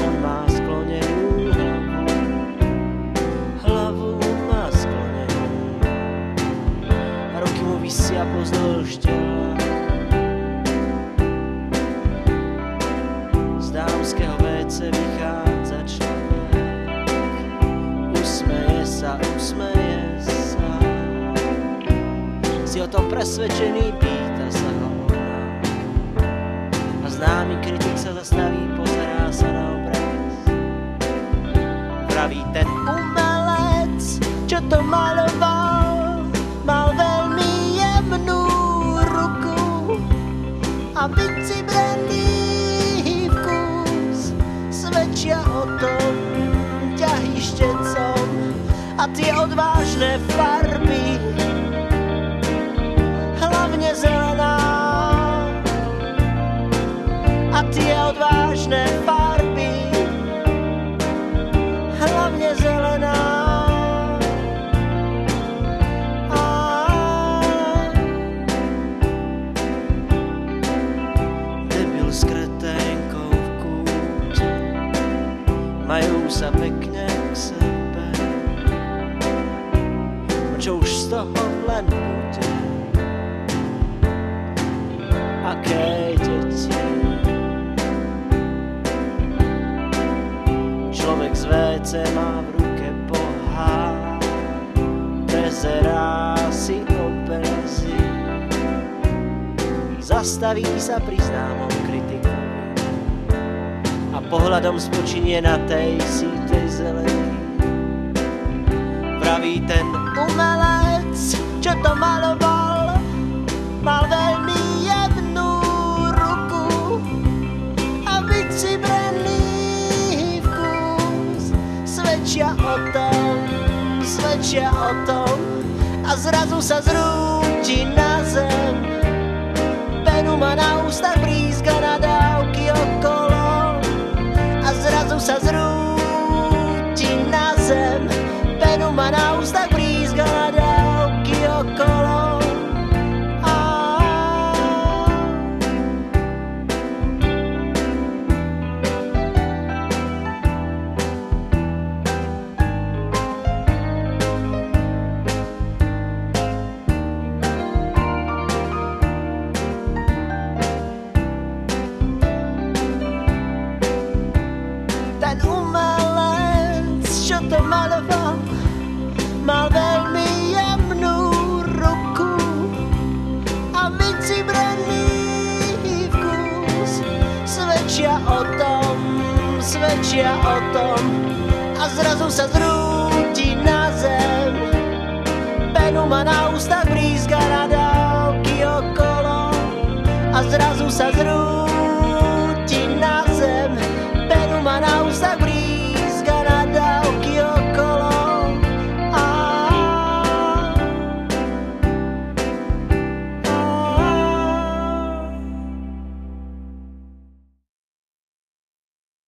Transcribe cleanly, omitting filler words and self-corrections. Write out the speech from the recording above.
on má sklonenú hlavu má sklonenú a ruky mu visia pozdĺž tela. Z dámskeho WC vychádza človek, usmeje sa, si o tom presvedčený, pýta sa ho ona. A známy kritik sa zastaví, pozerá sa na obraz. Vraví ten umelec, čo to maloval, mal veľmi jemnú ruku a vycibrený vkus svedčia o tom ťahy štecom a tie odvážne farby, hlavne zelená. A tie odvážne farby, hlavne zelená. Debil s kreténkou v kúte, majú sa pekne k sebe. A čo už z toho len bude? Aké deti? Človek z WC má v ruke pohár, prezerá si obrazy, zastaví sa pri známom kritikovi a pohľadom spočinie na tej sítej zelený. Vraví ten umelec, čo to maloval, mal veľmi jemnú ruku a vycibrený vkus svedčia o tom a zrazu sa zrúti na zem. Penu má na ústach, brízga na dávky okolo a zrazu sa zrúti na zem. Penu má na ústach, brízga na dávky okolo. Ten umelec, čo to maloval, mal veľmi jemnú ruku a vycibrený vkus svedčia o tom a zrazu sa zrúti na zem. Penu má na ústach, brízga na dávky okolo a zrazu sa zrúti